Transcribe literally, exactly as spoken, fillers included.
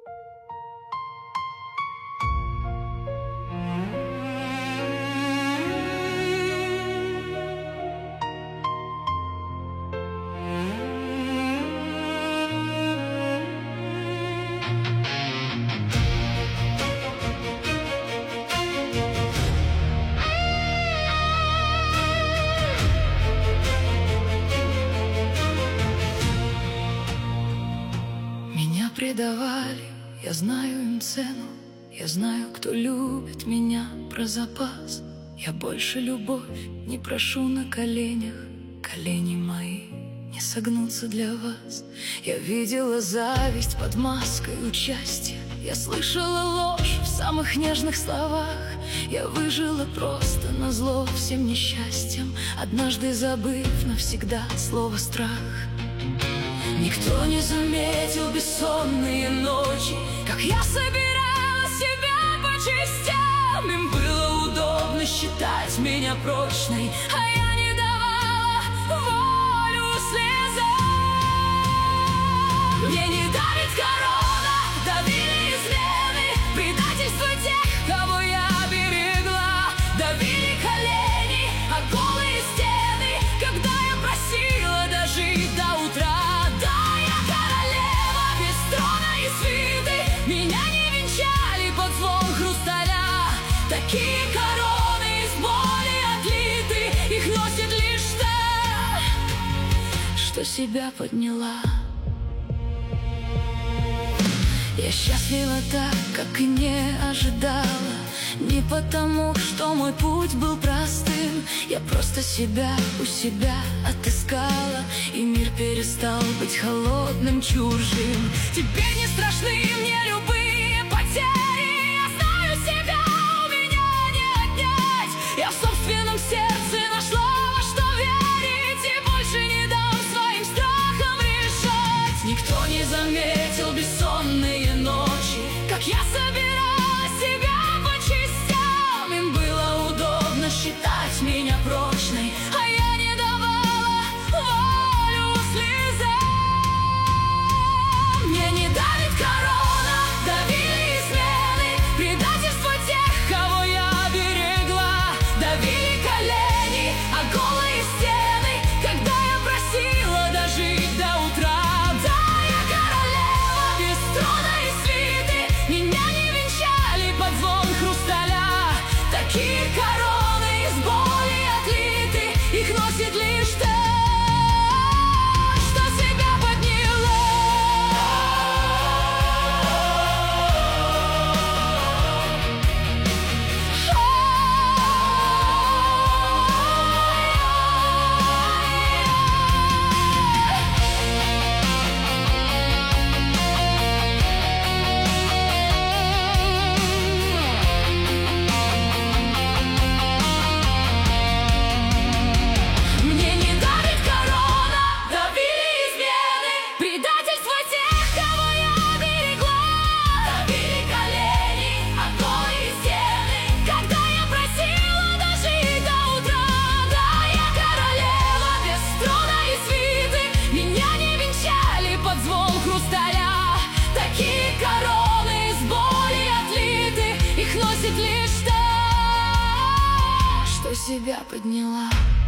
Предавали, я знаю им цену, я знаю, кто любит меня про запас. Я больше любовь не прошу на коленях, колени мои не согнутся для вас. Я видела зависть под маской участия, я слышала ложь в самых нежных словах. Я выжила просто назло всем несчастьям, однажды забыв навсегда слово «страх». Никто не заметил бессонные ночи, как я собирала себя по частям. Им было удобно считать меня прочной, а я не давала волю слезам. Мне не давит корона, давили измены, предательство тех, кого я берегла. Давили колени, а голые стены, когда я просила дожить до утра. Такие короны из боли отлиты, их носит лишь та, что себя подняла. Я счастлива так, как и не ожидала, не потому, что мой путь был простым. Я просто себя у себя отыскала, и мир перестал быть холодным, чужим. Теперь не страшны мне любые потери, я знаю себя. Я в собственном сердце нашла, во что верить, и больше не дам своим страхам решать. Никто не заметил бессонные ночи, как я собирала себя по частям. Им было удобно считать меня прочной, а я не давала волю слезам. Мне не давит корона, давили измены, предательство тех, кого я берегла. Давили колени, а голые стены, когда я просила дожить до утра. Да, я королева без трона и свиты, меня не венчали под звон хрусталя. Такие короны из боли отлиты, их носит лишь та, что себя подняла. Себя подняла.